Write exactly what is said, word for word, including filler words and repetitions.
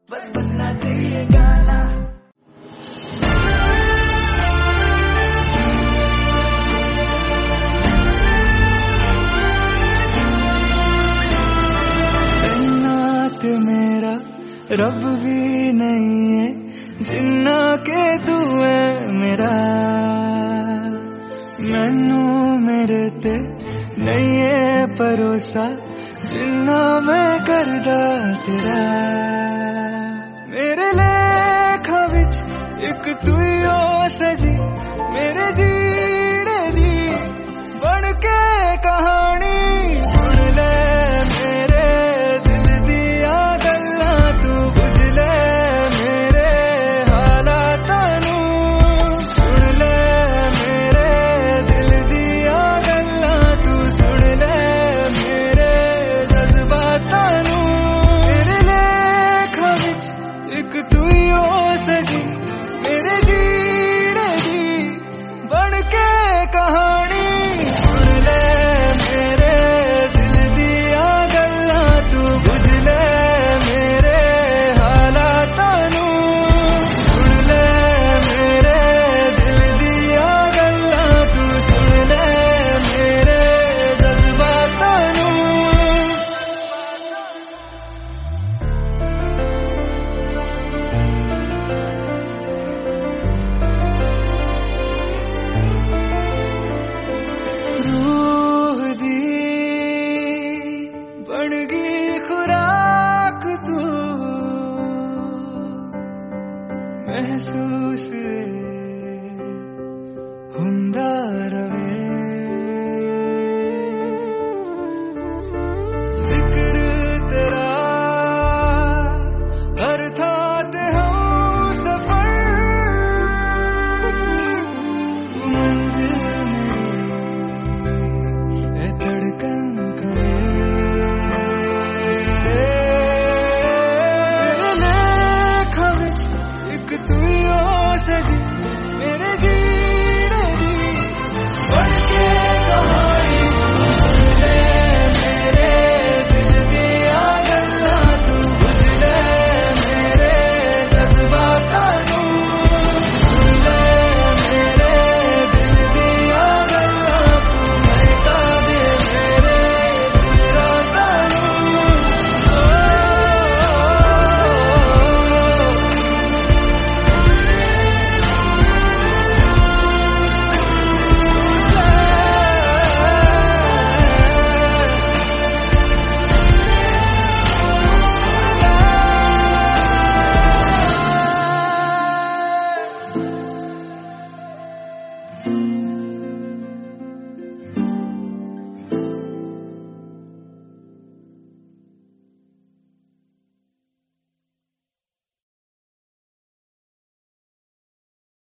बस बजना चाहिए गाना। जन्नत मेरा रब भी नहीं है, जिन्ना के तू है मेरा। मैनू मेरे ते नहीं है भरोसा, जिन्ना मैं करदा तेरा। मेरे लेखा विच एक तू ही ओ सजी, मेरे जीने दी बन के कहानी। सुन ले मेरे दिल दिया गल्लां, तू बुझ ले मेरे हालातां नू। सुन ले मेरे दिल दिया गल्लां, तू सुन ले मेरे जज्बातां नू। मेरे लेखा विच एक तू ही ओ सजी, मेरे जीने दी बन के कहानी। सुन ले मेरे दिल दिया गल्लां, तू बुझ ले मेरे हालातां नू। सुन ले मेरे दिल दिया गल्लां, तू सुन ले मेरे जज्बातां नू। रूह दी बन गई खुराक तू, महसूस